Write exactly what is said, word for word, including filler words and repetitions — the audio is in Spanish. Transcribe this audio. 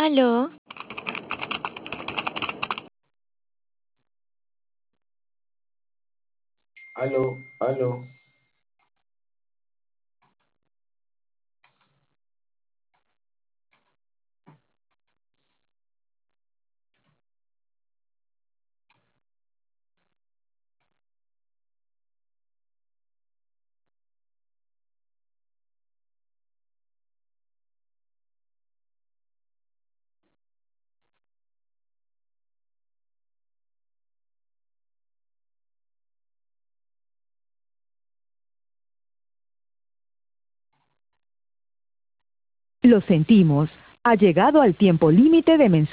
Aló, Aló, aló. Lo sentimos. Ha llegado al tiempo límite de mensajes.